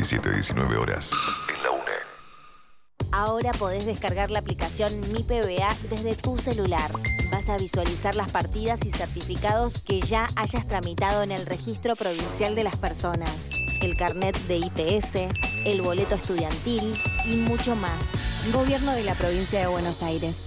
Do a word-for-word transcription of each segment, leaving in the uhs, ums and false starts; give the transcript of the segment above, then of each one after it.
diecisiete a diecinueve horas. En la UNE. Ahora podés descargar la aplicación Mi P B A desde tu celular. Vas a visualizar las partidas y certificados que ya hayas tramitado en el Registro Provincial de las Personas, el carnet de I P S, el boleto estudiantil y mucho más. Gobierno de la Provincia de Buenos Aires.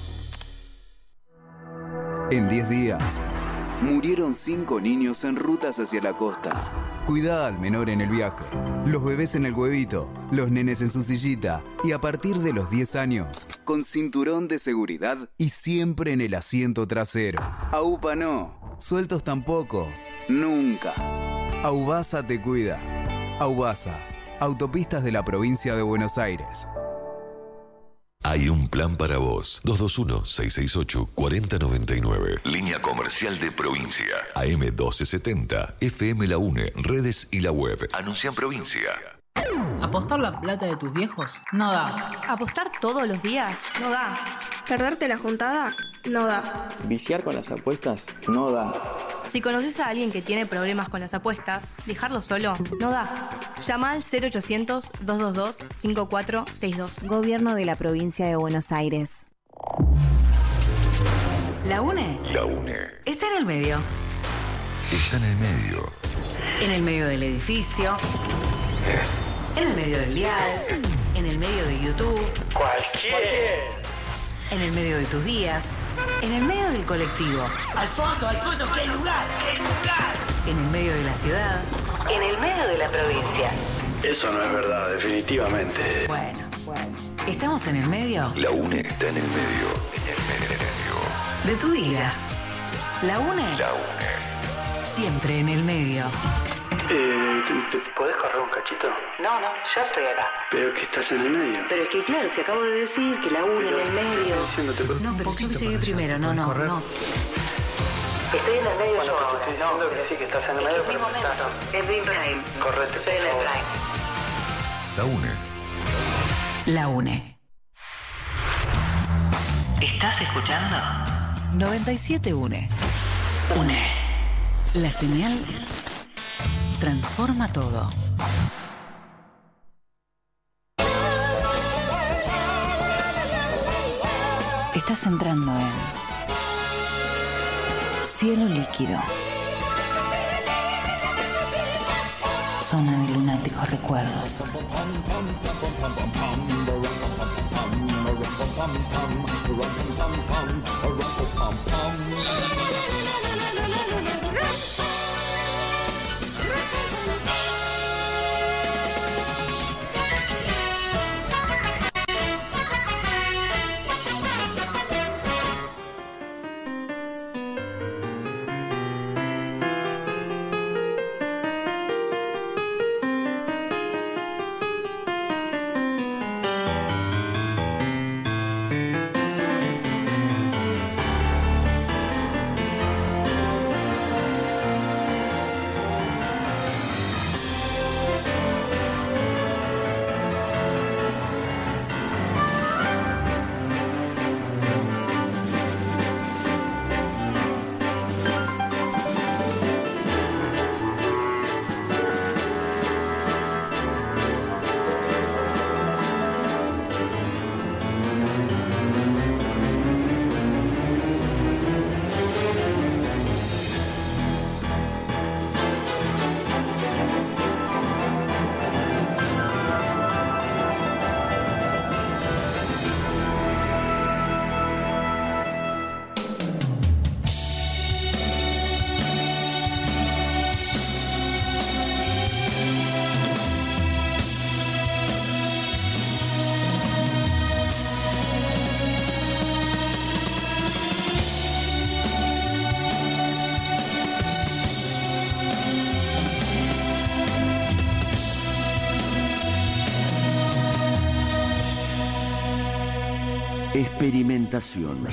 En diez días, murieron cinco niños en rutas hacia la costa. Cuidá al menor en el viaje, los bebés en el huevito, los nenes en su sillita y a partir de los diez años, con cinturón de seguridad y siempre en el asiento trasero. AUPA no, sueltos tampoco, nunca. Aubasa te cuida. Aubasa, Autopistas de la Provincia de Buenos Aires. Hay un plan para vos. dos dos uno, seis seis ocho, cuatro cero nueve nueve. Línea comercial de provincia. A M doce setenta. F M La UNE. Redes y la web. Anuncia en provincia. ¿Apostar la plata de tus viejos? No da. ¿Apostar todos los días? No da. ¿Perderte la juntada? No da. ¿Viciar con las apuestas? No da. Si conoces a alguien que tiene problemas con las apuestas, dejarlo solo no da. Llama al cero ochocientos, dos dos dos, cinco cuatro seis dos. Gobierno de la Provincia de Buenos Aires. ¿La UNE? La UNE. Está en el medio. Está en el medio. En el medio del edificio. En el medio del dial. En el medio de YouTube. Cualquier. En el medio de tus días. En el medio del colectivo. Al fondo, al fondo, ¿qué lugar? ¿Qué lugar? En el medio de la ciudad. En el medio de la provincia. Eso no es verdad, definitivamente. Bueno, bueno. ¿Estamos en el medio? La UNE está en el medio. En el medio. De tu vida. La UNE. La UNE. Siempre en el medio. Eh, ¿te, te podés correr un cachito? No, no, yo estoy acá. Pero que estás en el medio. Pero es que claro, si acabo de decir que la UNE en el medio. Diciéndote, No, pero yo llegué primero, no, no, no. Estoy en el medio, bueno, yo. Estoy diciendo que sí, que estás en el medio, pero que estás. Es Big Prime. Correcto. Soy en el Prime. La UNE. La UNE. ¿Estás escuchando? noventa y siete UNE. UNE. La señal transforma todo. Estás entrando en Cielo Líquido. Zona de lunáticos recuerdos. Experimentación,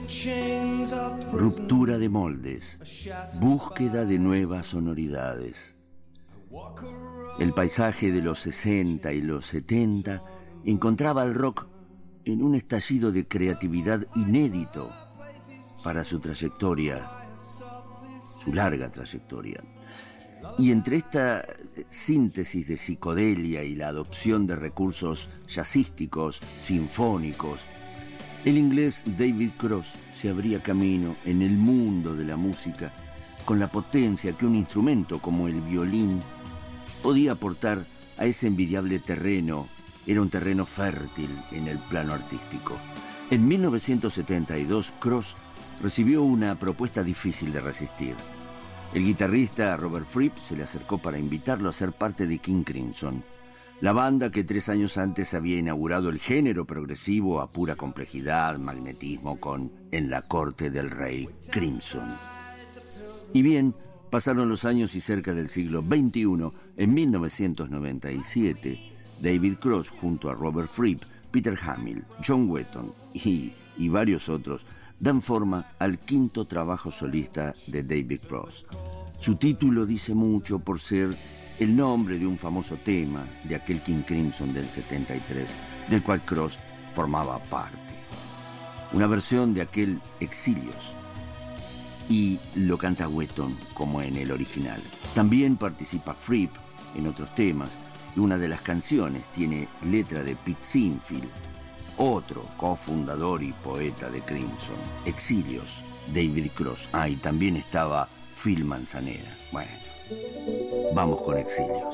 ruptura de moldes, búsqueda de nuevas sonoridades. El paisaje de los sesenta y los setenta encontraba al rock en un estallido de creatividad inédito para su trayectoria, su larga trayectoria. Y entre esta síntesis de psicodelia y la adopción de recursos jazzísticos, sinfónicos, el inglés David Cross se abría camino en el mundo de la música con la potencia que un instrumento como el violín podía aportar a ese envidiable terreno. Era un terreno fértil en el plano artístico. En mil novecientos setenta y dos, Cross recibió una propuesta difícil de resistir. El guitarrista Robert Fripp se le acercó para invitarlo a ser parte de King Crimson, la banda que tres años antes había inaugurado el género progresivo a pura complejidad, magnetismo, con En la corte del rey Crimson. Y bien, pasaron los años y cerca del siglo veintiuno, en mil novecientos noventa y siete, David Cross junto a Robert Fripp, Peter Hamill, John Wetton y, y varios otros dan forma al quinto trabajo solista de David Cross. Su título dice mucho por ser el nombre de un famoso tema de aquel King Crimson del setenta y tres, del cual Cross formaba parte. Una versión de aquel Exilios, y lo canta Wetton como en el original. También participa Fripp en otros temas, y una de las canciones tiene letra de Pete Sinfield, otro cofundador y poeta de Crimson. Exilios, David Cross. Ah, y también estaba Phil Manzanera. Bueno, vamos con Exilios.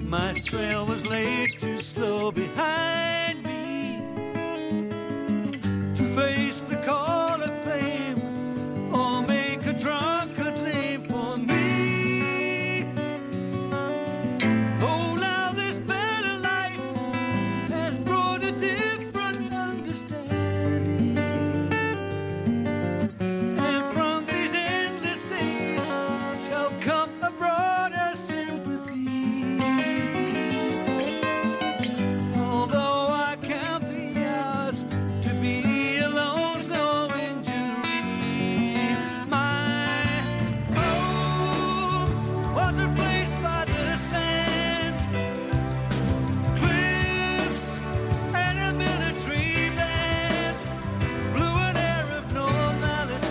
My trail was laid too slow behind me to face the call of fame or make a drunkard name for me. Oh, now this better life has brought a different understanding, and from these endless days shall come a broader sympathy. Although I count the hours to be alone's no injury, my home was a place by the sand, cliffs, and a military band blew an air of normality.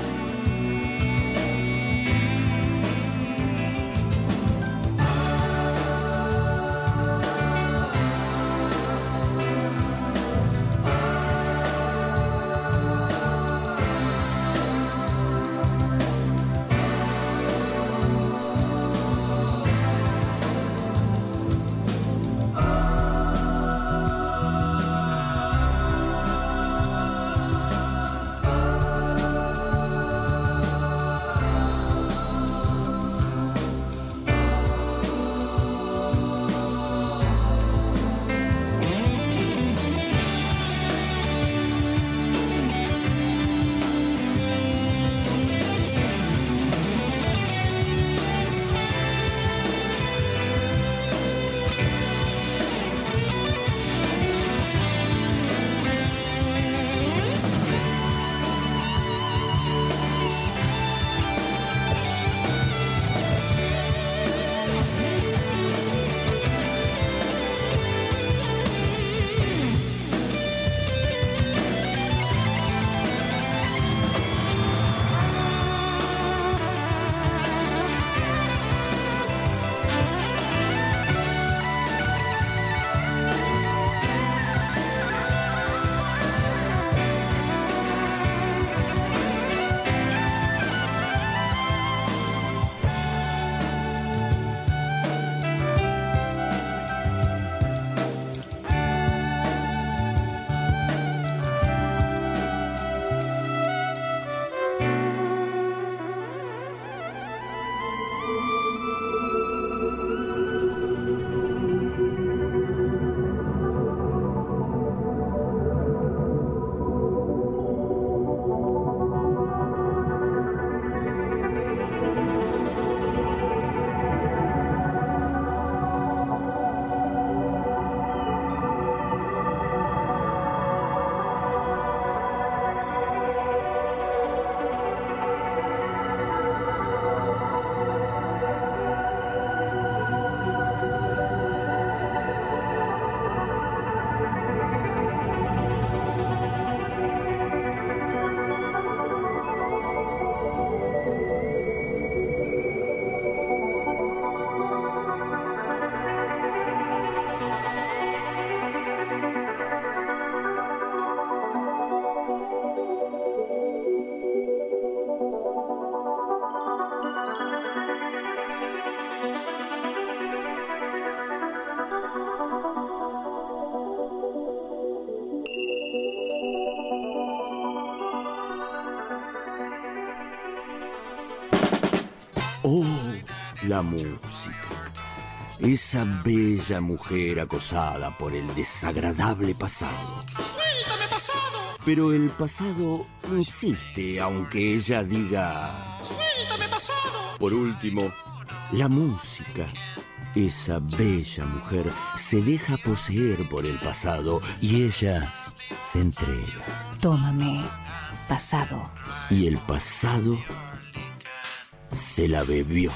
Oh, la música. Esa bella mujer acosada por el desagradable pasado. ¡Suéltame, pasado! Pero el pasado insiste, aunque ella diga... ¡Suéltame, pasado! Por último, la música. Esa bella mujer se deja poseer por el pasado y ella se entrega. Tómame, pasado. Y el pasado se la bebió.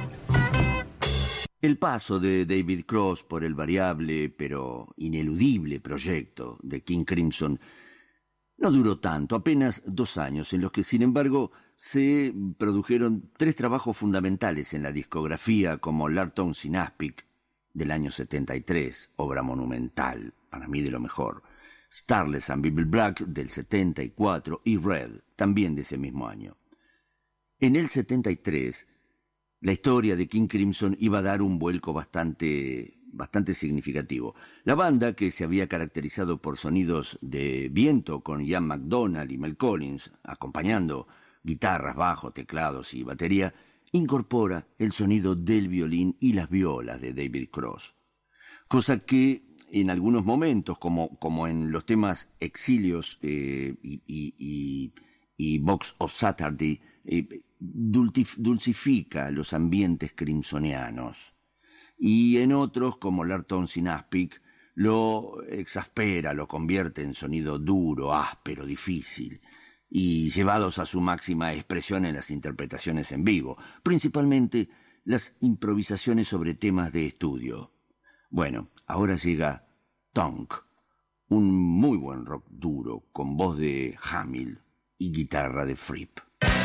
El paso de David Cross por el variable pero ineludible proyecto de King Crimson no duró tanto, apenas dos años, en los que, sin embargo, se produjeron tres trabajos fundamentales en la discografía, como Larton Sinaspic, del año setenta y tres, obra monumental, para mí de lo mejor, Starless and Bible Black, del setenta y cuatro, y Red, también de ese mismo año. En el setenta y tres, la historia de King Crimson iba a dar un vuelco bastante bastante significativo. La banda, que se había caracterizado por sonidos de viento con Ian MacDonald y Mel Collins, acompañando guitarras, bajo, teclados y batería, incorpora el sonido del violín y las violas de David Cross, cosa que en algunos momentos, como, como en los temas Exilios eh, y, y, y, y Box of Saturday, eh, dulcif, dulcifica los ambientes crimsonianos, y en otros, como Larton Sinaspic, lo exaspera, lo convierte en sonido duro, áspero, difícil, y llevados a su máxima expresión en las interpretaciones en vivo, principalmente las improvisaciones sobre temas de estudio. Bueno, ahora llega Tonk, un muy buen rock duro con voz de Hamill y guitarra de Fripp.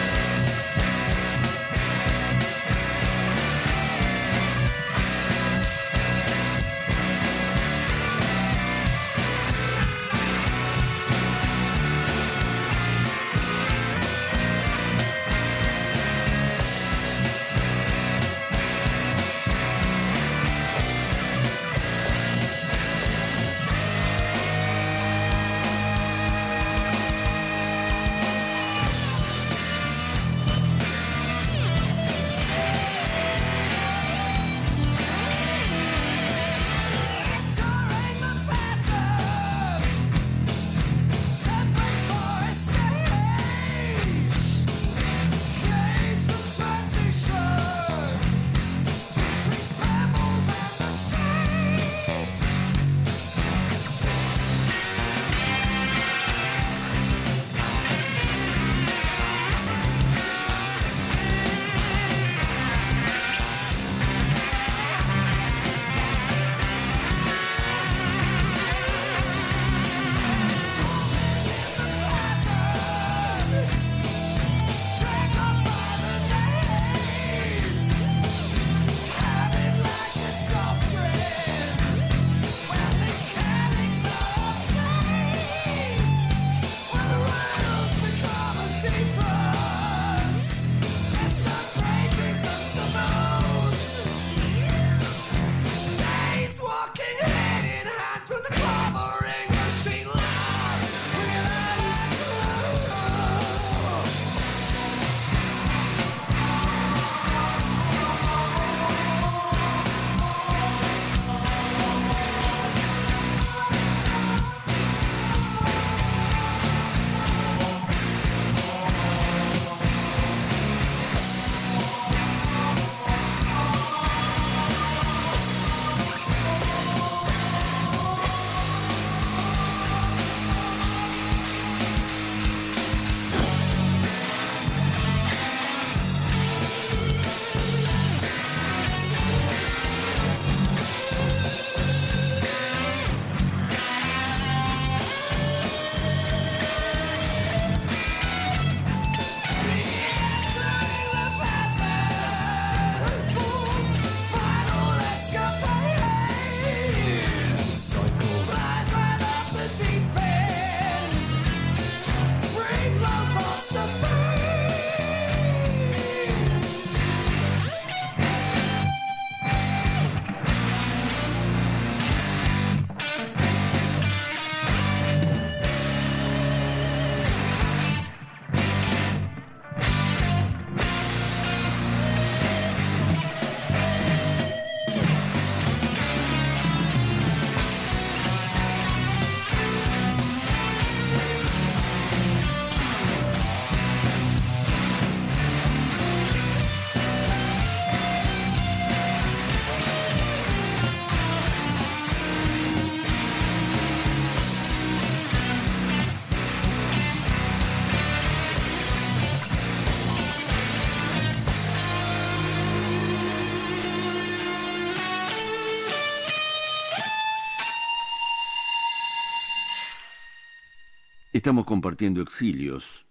Estamos compartiendo Exilios.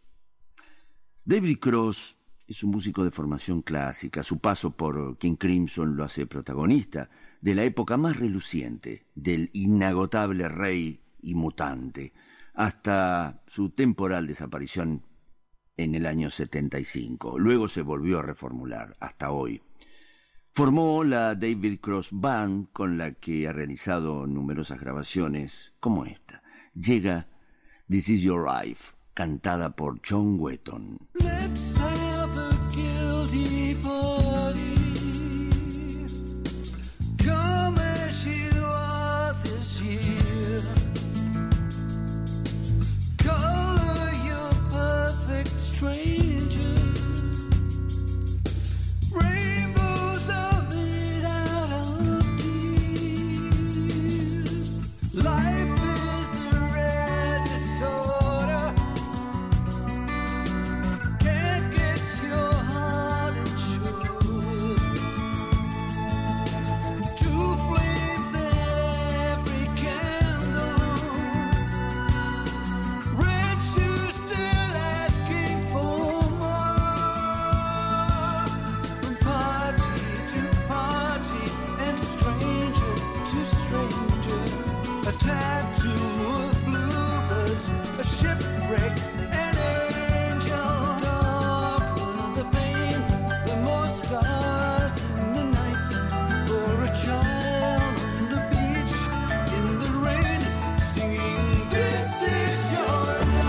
David Cross es un músico de formación clásica. Su paso por King Crimson lo hace protagonista de la época más reluciente del inagotable rey y mutante, hasta su temporal desaparición en el año setenta y cinco. Luego se volvió a reformular hasta hoy. Formó la David Cross Band, con la que ha realizado numerosas grabaciones como esta. Llega This Is Your Life, cantada por John Wetton. Let's have a guilty party. Come as you are this year. Color your perfect stranger. Rainbows are made out of tears. Life is a rare disorder. Can't get your heart insured. Two flames at every candle. Red shoes still asking for more. From party to party and stranger to stranger. A tattoo of bluebirds, a shipwreck, an angel. Darker the pain, the more stars in the night. For a child on the beach in the rain, singing, "This is your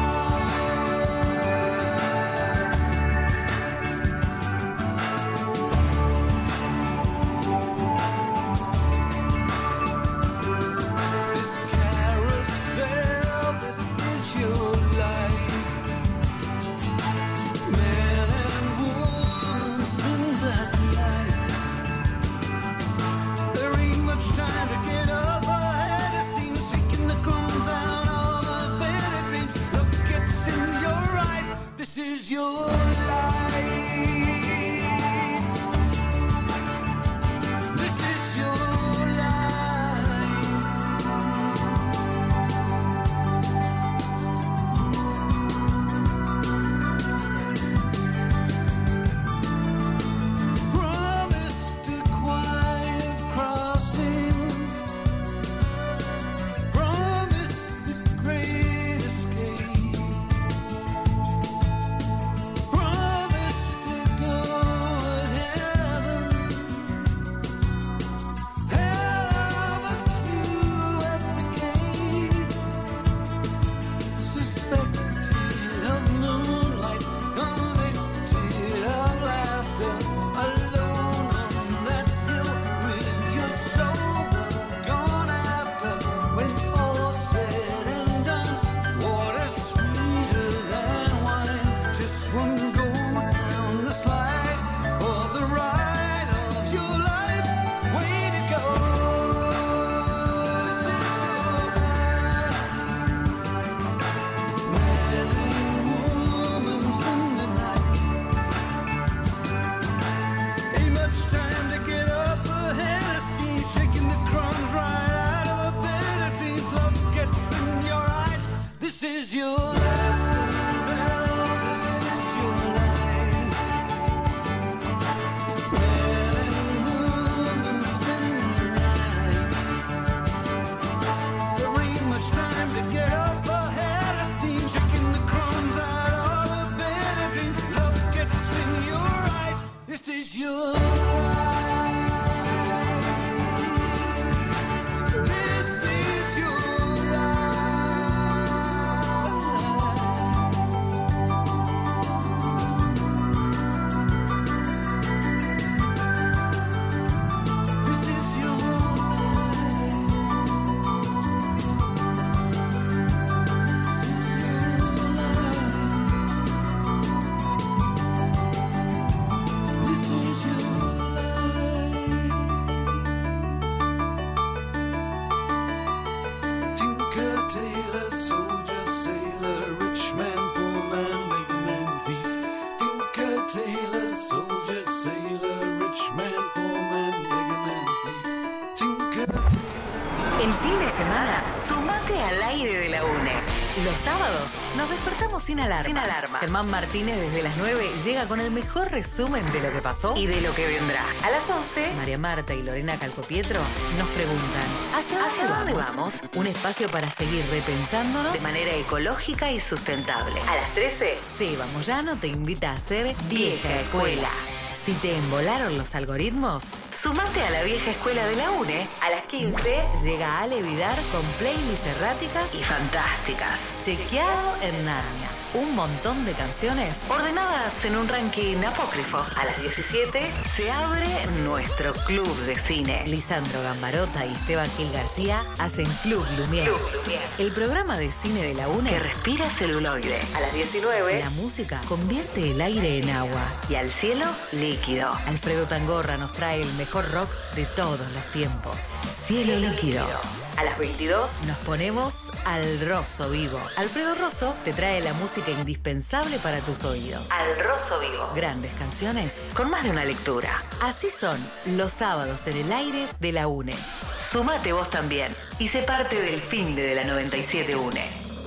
This carousel, this is your life. Man and woman spend that life. There ain't much time to get up ahead. It seems taking the crumbs out of the better dreams. Look, it's in your eyes. This is your life. This is your life. Promised a quiet crossing. Promised the great escape. Promised to go at heaven. Hell of a queue at the gates. Suspected of moonlight, convicted of laughter. Alone on that hill with your soul gone after. When all said and done, water sweeter than wine. Just one go down the slide for the ride of your life. Way to go. This is your life. Man and woman spend the night. Ain't much time to get up ahead of steam, shaking the crumbs right out of a better dream. Love gets in your eyes. This is your life. This is your life. Man and woman spend the night. There ain't much time to get up ahead of steam, shaking the crumbs out of a better dream. Love gets in your eyes. This is your life. This is your life. This is your This is your life. Tinker, tailor, soldier, sailor, rich man, poor man, big man, thief. Tinker, tailor, soldier, sailor, rich man, poor man, big man, thief. Tinker, El fin de semana, sumate al aire de la UNE. Los sábados nos despertamos sin alarma. Sin alarma. Germán Martínez desde las nueve llega con el mejor resumen de lo que pasó y de lo que vendrá. A las once, María Marta y Lorena Calcopietro nos preguntan ¿hacia, ¿hacia dónde vamos? vamos? Un espacio para seguir repensándonos de manera ecológica y sustentable. A las trece, Seba Moyano te invita a ser vieja escuela. Si te embolaron los algoritmos, sumate a la vieja escuela de la UNE. A las quince llega Ale Vidar con playlists erráticas y fantásticas. Chequeado en Narnia. Un montón de canciones ordenadas en un ranking apócrifo. A las diecisiete se abre nuestro club de cine. Lisandro Gambarota y Esteban Gil García hacen Club Lumière. Club Lumière. El programa de cine de la UNE que respira celuloide. A las diecinueve la música convierte el aire en agua y al cielo líquido. Alfredo Tangorra nos trae el mejor rock de todos los tiempos. Cielo líquido. A las veintidós nos ponemos al Rosso Vivo. Alfredo Rosso te trae la música indispensable para tus oídos. Al Rosso Vivo. Grandes canciones con más de una lectura. Así son los sábados en el aire de la UNE. Sumate vos también y sé parte del finde de la noventa y siete UNE.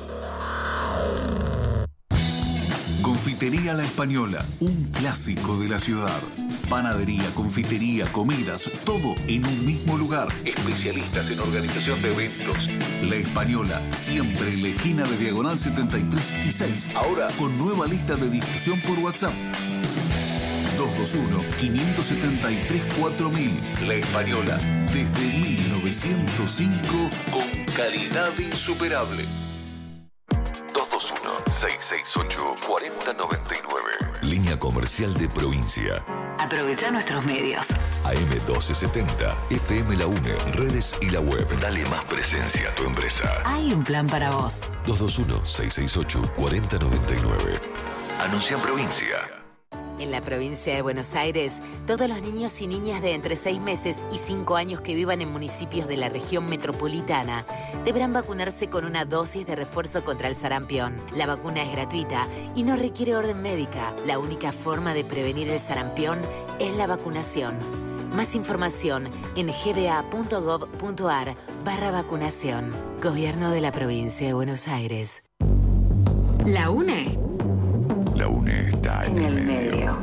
Confitería La Española, un clásico de la ciudad. Panadería, confitería, comidas, todo en un mismo lugar. Especialistas en organización de eventos. La Española, siempre en la esquina de Diagonal setenta y tres y seis. Ahora con nueva lista de difusión por WhatsApp. dos dos uno, cinco siete tres, cuatro mil. La Española, desde mil novecientos cinco, con calidad insuperable. dos dos uno, seis seis ocho, cuatro cero nueve nueve. Línea comercial de provincia. Aprovecha nuestros medios. A M doce setenta, F M La UNE, redes y la web. Dale más presencia a tu empresa. Hay un plan para vos. dos dos uno, seis seis ocho, cuatro cero nueve nueve. Anuncia en provincia. En la provincia de Buenos Aires, todos los niños y niñas de entre seis meses y cinco años que vivan en municipios de la región metropolitana deberán vacunarse con una dosis de refuerzo contra el sarampión. La vacuna es gratuita y no requiere orden médica. La única forma de prevenir el sarampión es la vacunación. Más información en gba.gov.ar barra vacunación. Gobierno de la provincia de Buenos Aires. La UNE. La UNE está en, en el medio. medio.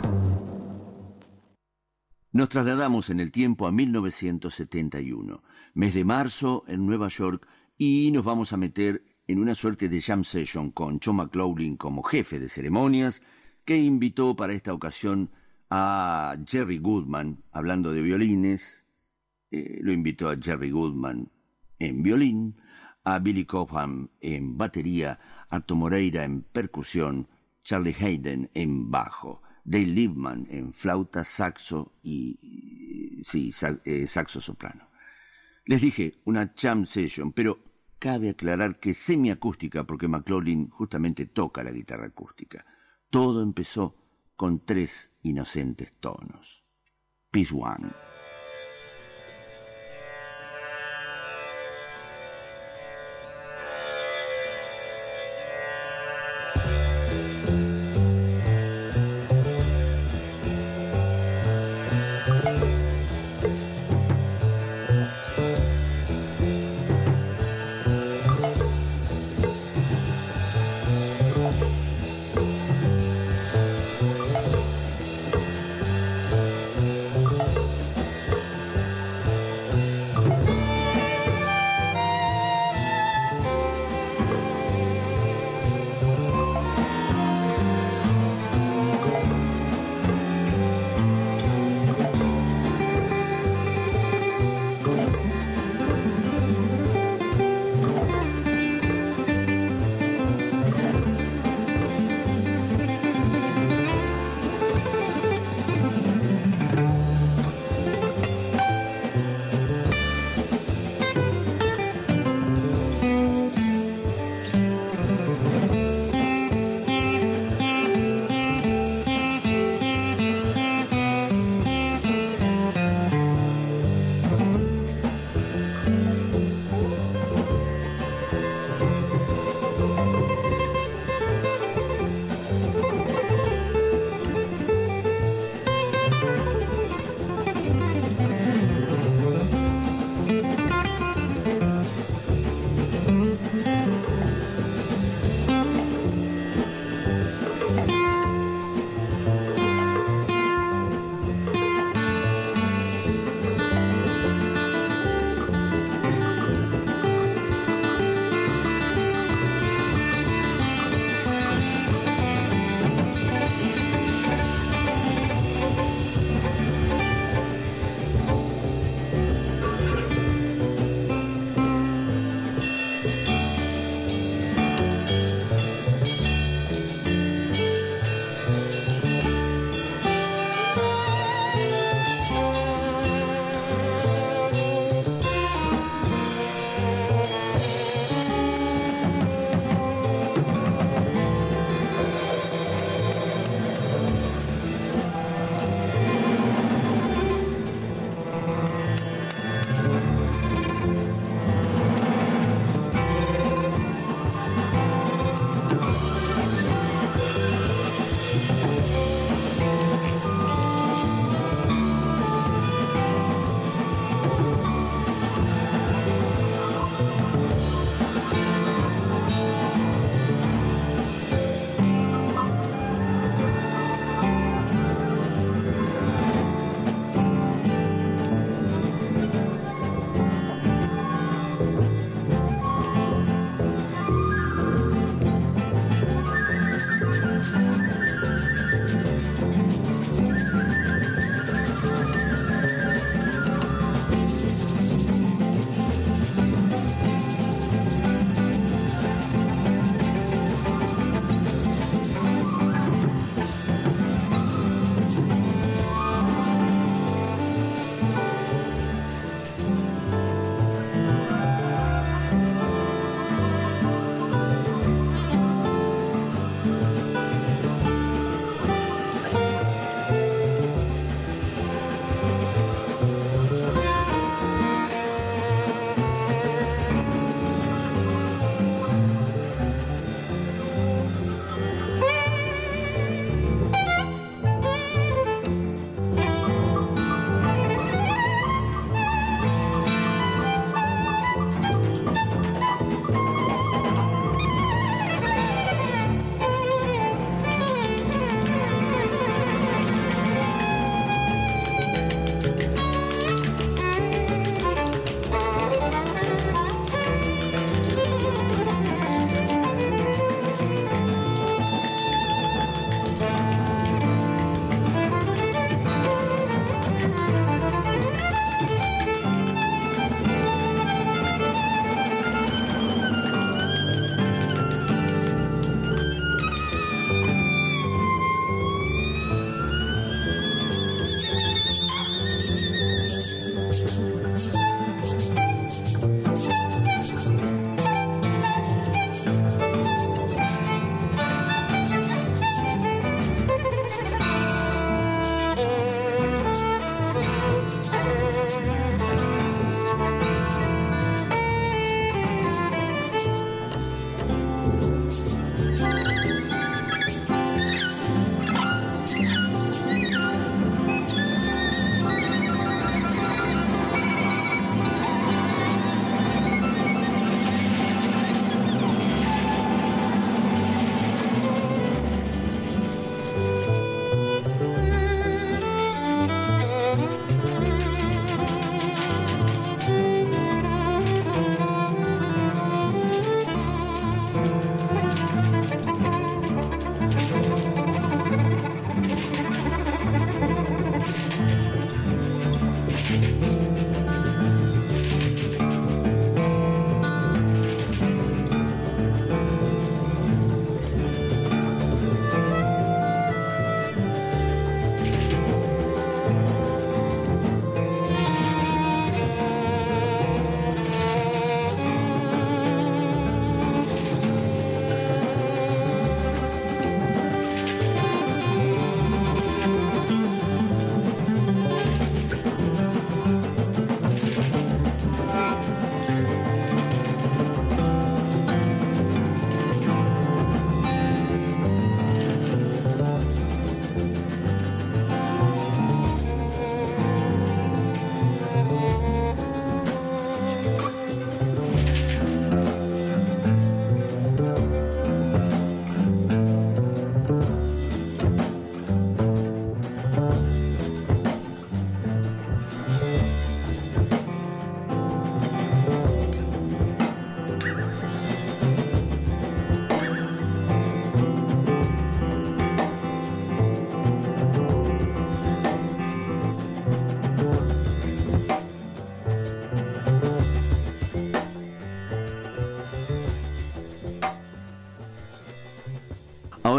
Nos trasladamos en el tiempo a mil novecientos setenta y uno, mes de marzo en Nueva York, y nos vamos a meter en una suerte de jam session con John McLaughlin como jefe de ceremonias, que invitó para esta ocasión a Jerry Goodman, hablando de violines. Eh, lo invitó a Jerry Goodman en violín, a Billy Cobham en batería, a Arto Moreira en percusión, Charlie Hayden en bajo, Dave Liebman en flauta, saxo y sí, eh, saxo soprano. Les dije una jam session, pero cabe aclarar que semiacústica porque McLaughlin justamente toca la guitarra acústica. Todo empezó con tres inocentes tonos. Piece one.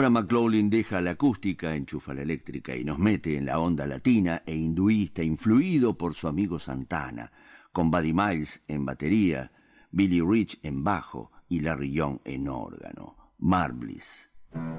McLaughlin deja la acústica, enchufa la eléctrica y nos mete en la onda latina e hinduista, influido por su amigo Santana, con Buddy Miles en batería, Billy Rich en bajo y Larry Young en órgano. Marbliss.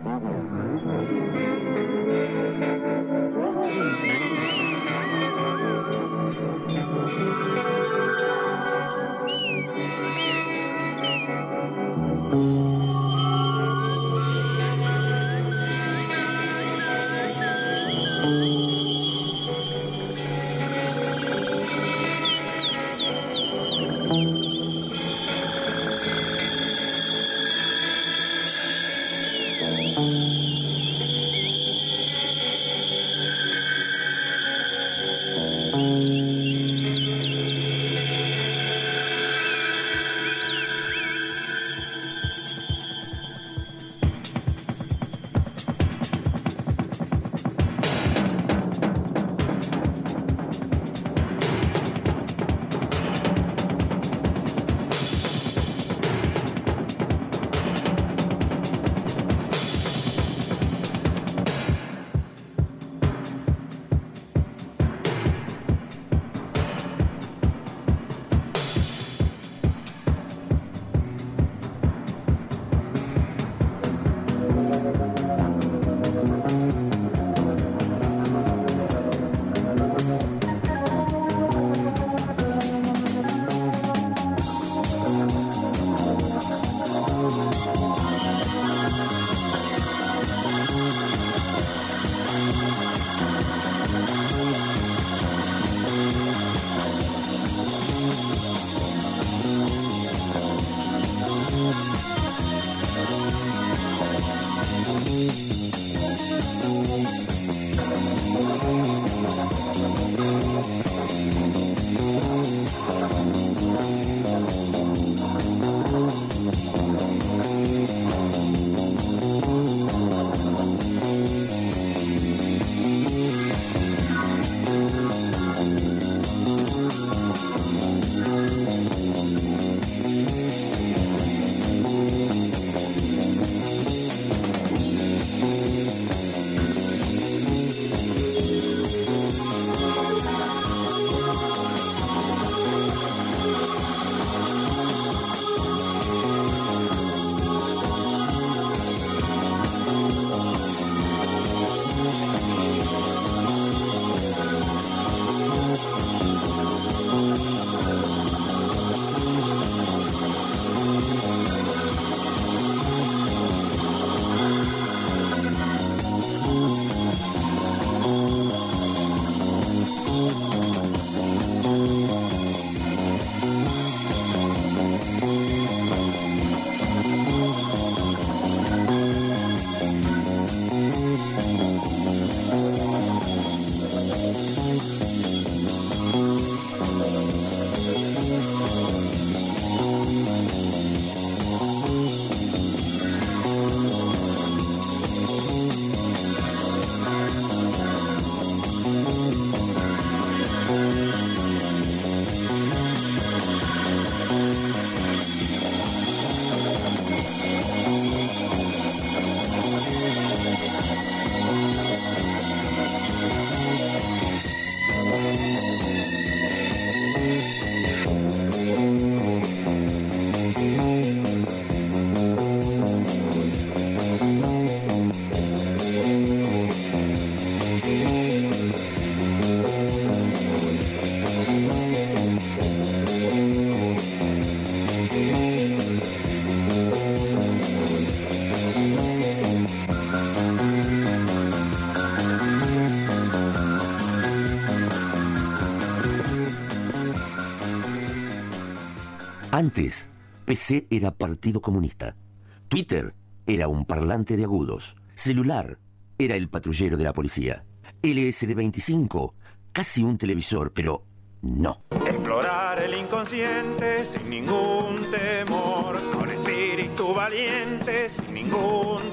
Antes, P C era Partido Comunista. Twitter era un parlante de agudos. Celular era el patrullero de la policía. L S D veinticinco, casi un televisor, pero no. Explorar el inconsciente sin ningún temor, con espíritu valiente sin ningún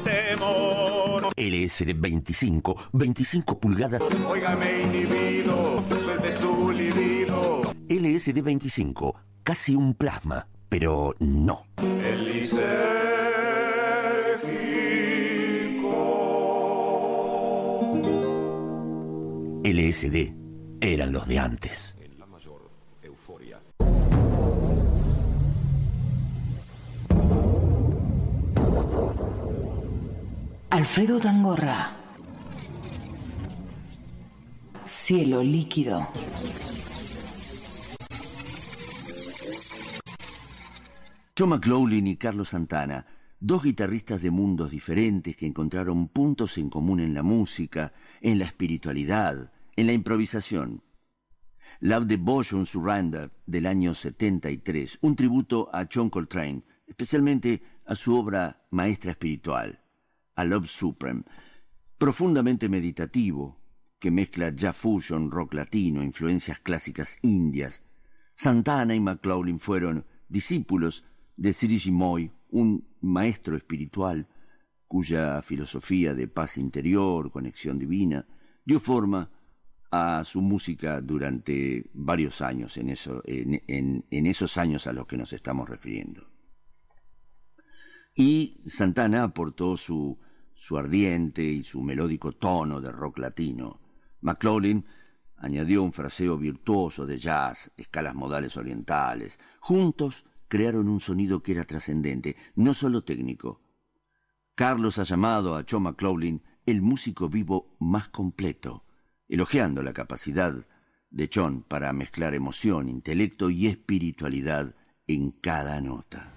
temor. L S D veinticinco, veinticinco pulgadas. Óigame inhibido, suelte su libido. L S D veinticinco, casi un plasma, pero no. El lisérgico. L S D eran los de antes. Alfredo Tangorra. Cielo líquido. Joe McLaughlin y Carlos Santana, dos guitarristas de mundos diferentes que encontraron puntos en común en la música, en la espiritualidad, en la improvisación. Love Devotion Surrender del año setenta y tres, un tributo a John Coltrane, especialmente a su obra maestra espiritual, a Love Supreme, profundamente meditativo, que mezcla jazz fusion, rock latino, influencias clásicas indias. Santana y McLaughlin fueron discípulos de Cirilo Moy, un maestro espiritual cuya filosofía de paz interior, conexión divina, dio forma a su música durante varios años, en, eso, en, en, en esos años a los que nos estamos refiriendo. Y Santana aportó su, su ardiente y su melódico tono de rock latino. McLaughlin añadió un fraseo virtuoso de jazz, escalas modales orientales. Juntos crearon un sonido que era trascendente, no solo técnico. Carlos ha llamado a Joe McLaughlin el músico vivo más completo, elogiando la capacidad de John para mezclar emoción, intelecto y espiritualidad en cada nota.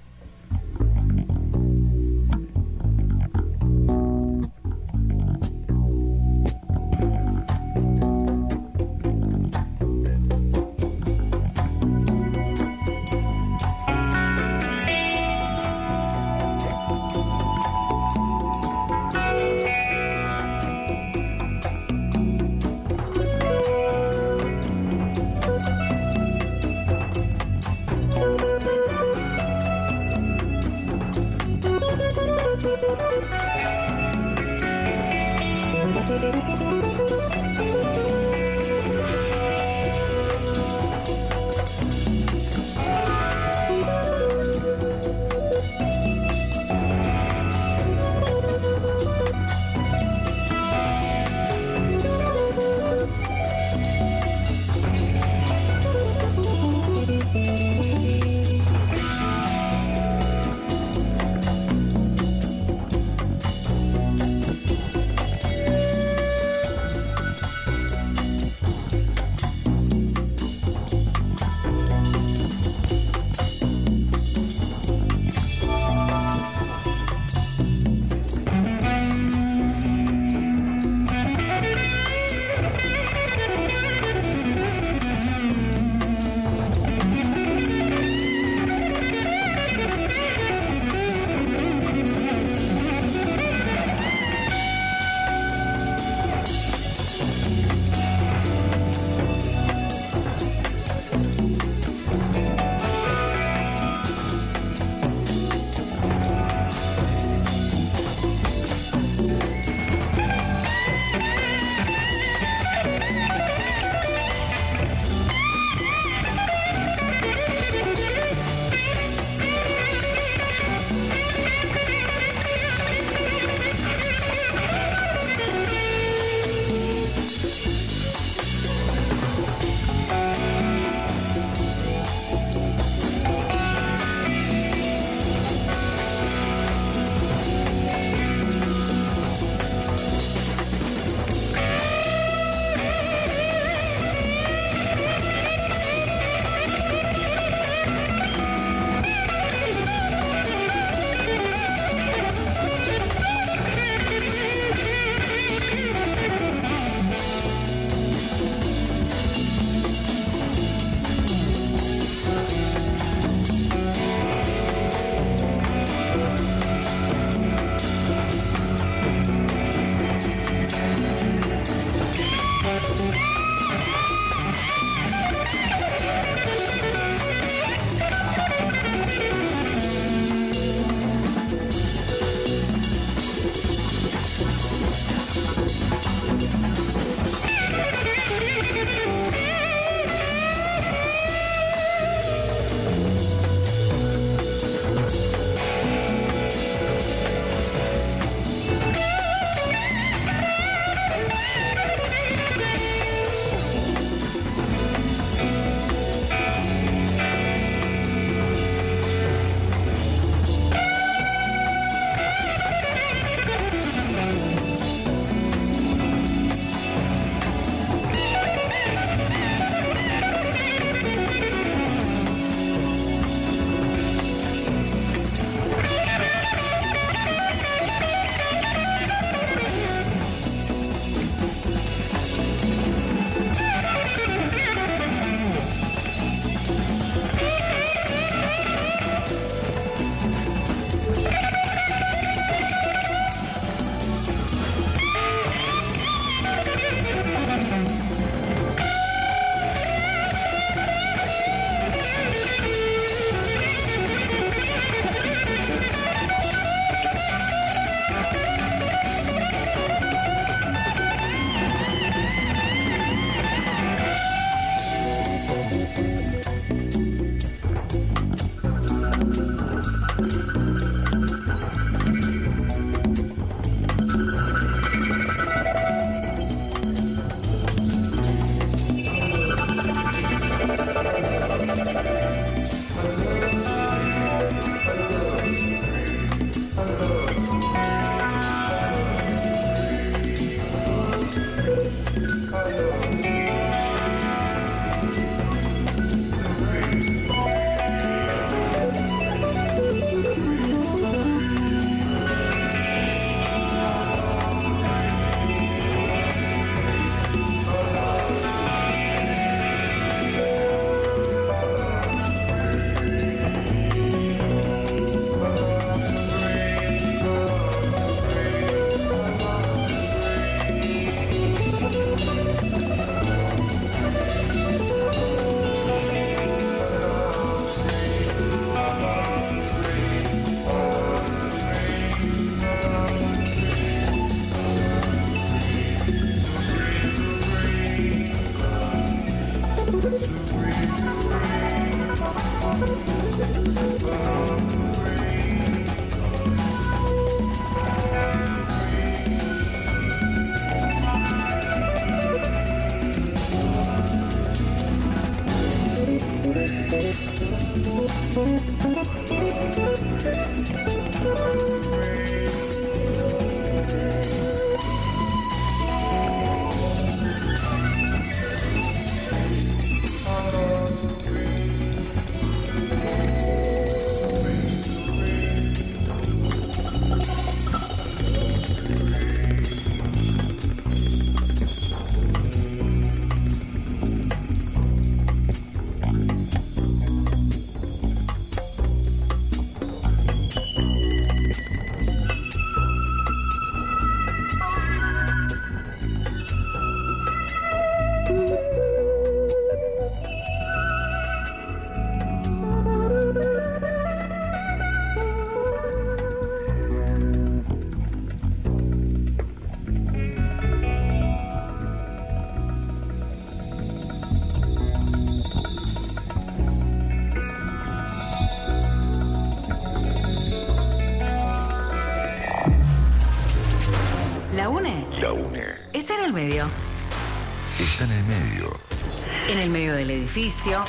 La UNE. La UNE. Está en el medio. Está en el medio. En el medio del edificio.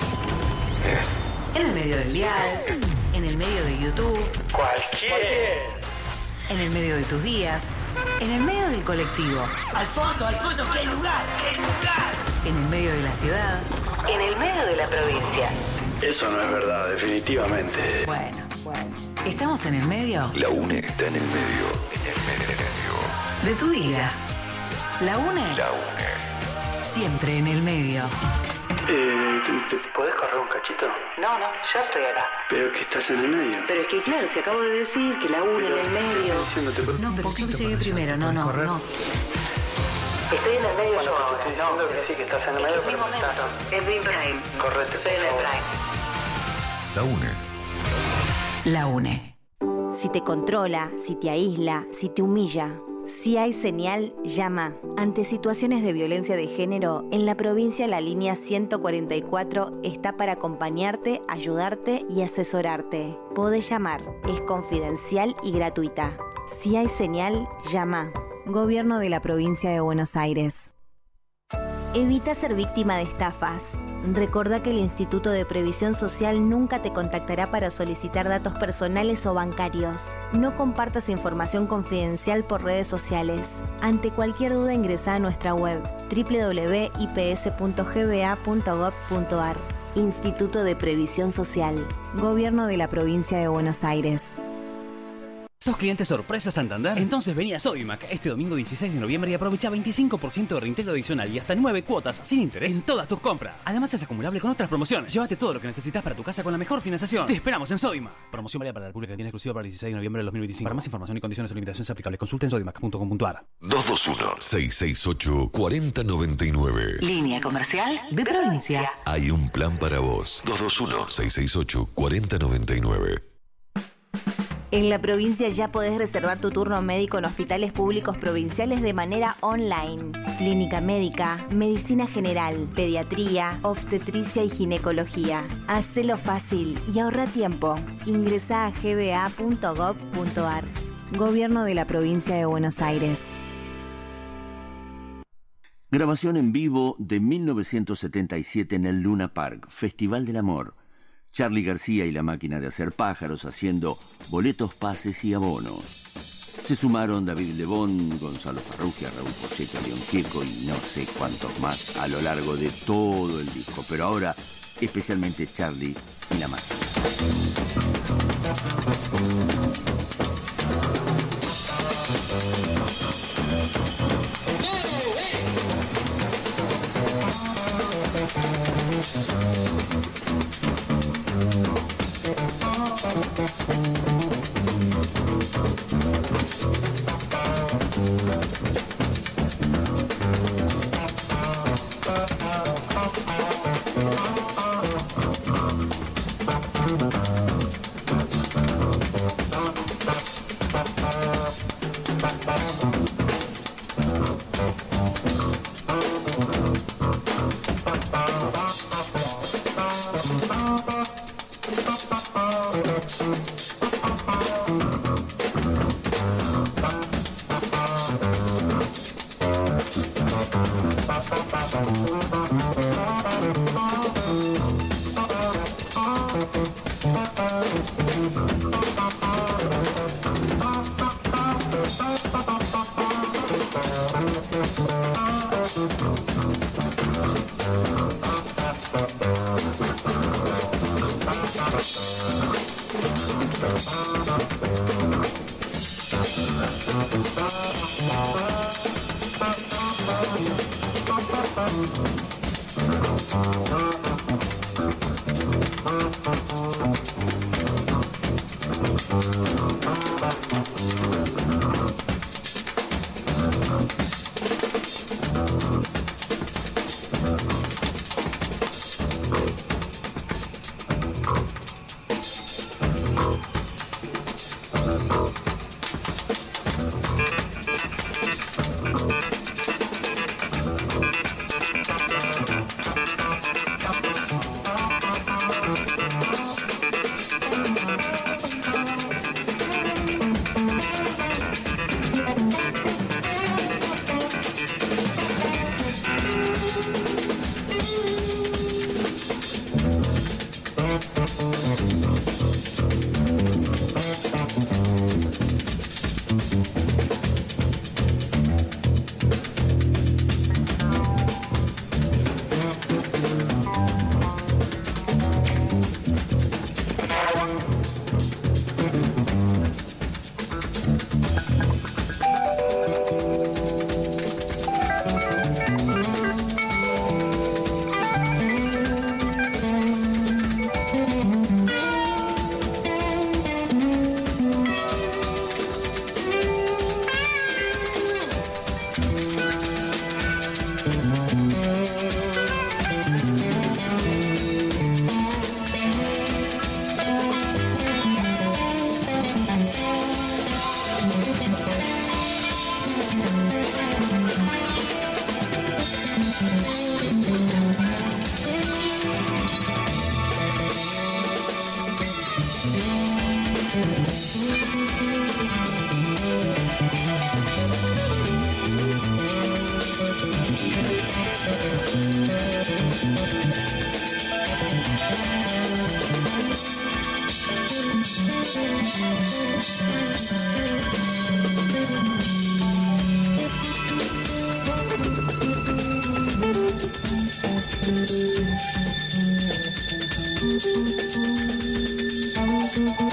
En el medio del dial. En el medio de YouTube. Cualquier. En el medio de tus días. En el medio del colectivo. Al fondo, al fondo, que hay lugar. Que hay lugar. En el medio de la ciudad. En el medio de la provincia. Eso no es verdad, definitivamente. Bueno, bueno. ¿Estamos en el medio? La UNE está en el medio. En el medio. De tu vida. La UNE. La UNE. Siempre en el medio. Eh, ¿te, te podés correr un cachito? No, no, yo estoy acá. Pero que estás en el medio. Pero es que claro, si acabo de decir que la UNE en el medio. No, pero yo llegué primero, no, no, no. Estoy en el medio, bueno, yo estoy diciendo que sí, que estás en el medio, pero no estás. Es Dream Prime. Correte. Soy en el Prime. La UNE. La UNE. Si te controla, si te aísla, si te humilla, si hay señal, llama. Ante situaciones de violencia de género, en la provincia la línea ciento cuarenta y cuatro está para acompañarte, ayudarte y asesorarte. Podés llamar, es confidencial y gratuita. Si hay señal, llama. Gobierno de la Provincia de Buenos Aires. Evita ser víctima de estafas. Recordá que el Instituto de Previsión Social nunca te contactará para solicitar datos personales o bancarios. No compartas información confidencial por redes sociales. Ante cualquier duda ingresá a nuestra web doble u doble u doble u punto i p s punto g b a punto gov punto a r. Instituto de Previsión Social. Gobierno de la Provincia de Buenos Aires. ¿Sos cliente sorpresa Santander? Entonces vení a Sodimac este domingo dieciséis de noviembre y aprovecha veinticinco por ciento de reintegro adicional y hasta nueve cuotas sin interés en todas tus compras. Además es acumulable con otras promociones. Llévate todo lo que necesitas para tu casa con la mejor financiación. Te esperamos en Sodimac. Promoción válida para la República Argentina, exclusiva para el dieciséis de noviembre de dos mil veinticinco. Para más información y condiciones o limitaciones aplicables, consulta en sodimac punto com punto a r. dos dos uno, seis seis ocho, cuatro cero nueve nueve. Línea comercial de provincia. Hay un plan para vos. dos dos uno, seis seis ocho, cuatro cero nueve nueve. En la provincia ya podés reservar tu turno médico en hospitales públicos provinciales de manera online. Clínica médica, medicina general, pediatría, obstetricia y ginecología. Hacelo fácil y ahorra tiempo. Ingresá a g b a punto gov punto a r. Gobierno de la Provincia de Buenos Aires. Grabación en vivo de mil novecientos setenta y siete en el Luna Park, Festival del Amor. Charly García y la máquina de hacer pájaros haciendo boletos, pases y abonos. Se sumaron David Lebón, Gonzalo Farrugia, Raúl Porcheto, León Gieco y no sé cuántos más a lo largo de todo el disco. Pero ahora, especialmente Charly y la máquina. Thank you.